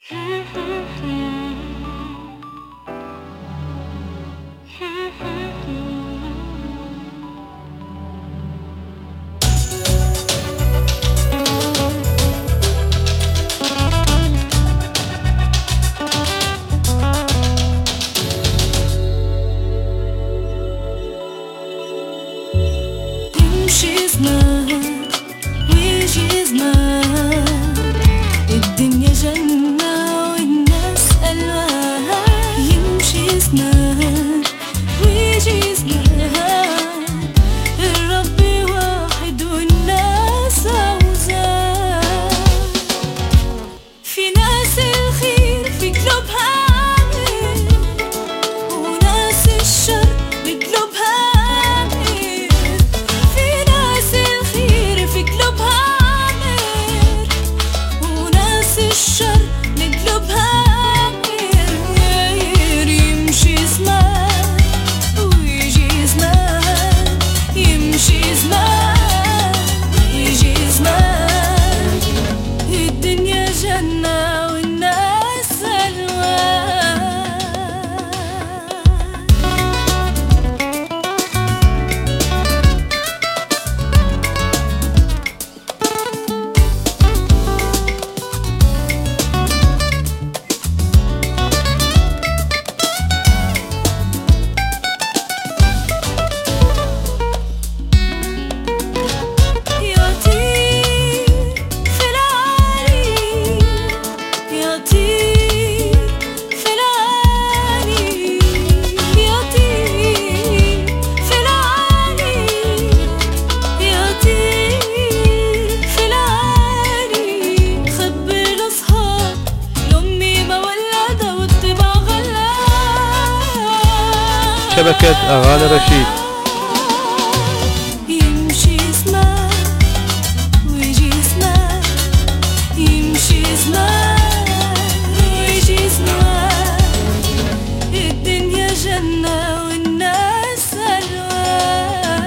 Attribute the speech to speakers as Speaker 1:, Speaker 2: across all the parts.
Speaker 1: يمشي زمان ويجي زمان، الدنيا جنة والناس ألوان. يمشي زمان ويجي زمان، الرب واحد والناس أوزان. في ناس الخير في قلوبها عامر، وناس الشر بقلوبها عامر. في ناس الخير في قلوبها عامر، وناس الشر بقلوبها عامر. يمشي زمان ويجي زمان، يمشي زمان ويجي زمان، الدنيا جنة والناس ألوان.
Speaker 2: شبكة أغاني رشيد.
Speaker 1: يمشي زمان ويجي زمان، يمشي زمان ويجي زمان، الدنيا جنة والناس ألوان.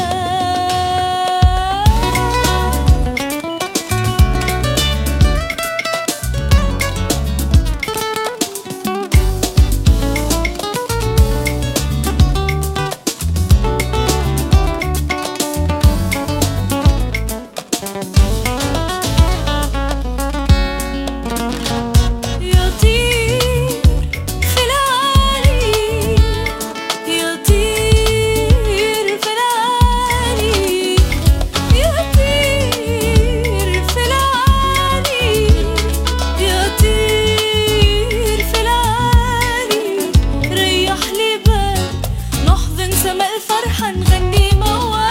Speaker 1: الفرحة نغني موالي.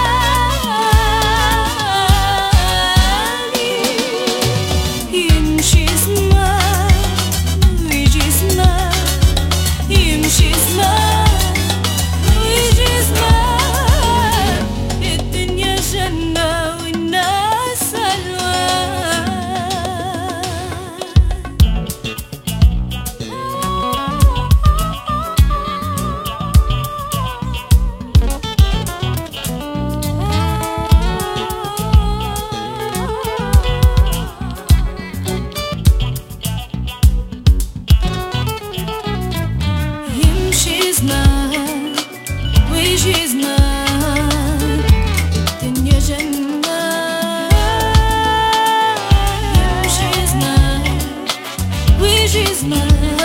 Speaker 1: يمشي زمان ويجي زمان، يمشي زمان ويجي زمان، الدنيا جنة والناس ألوان. يمشي زمان ويجي زمان، الدنيا جنة. يمشي زمان ويجي زمان،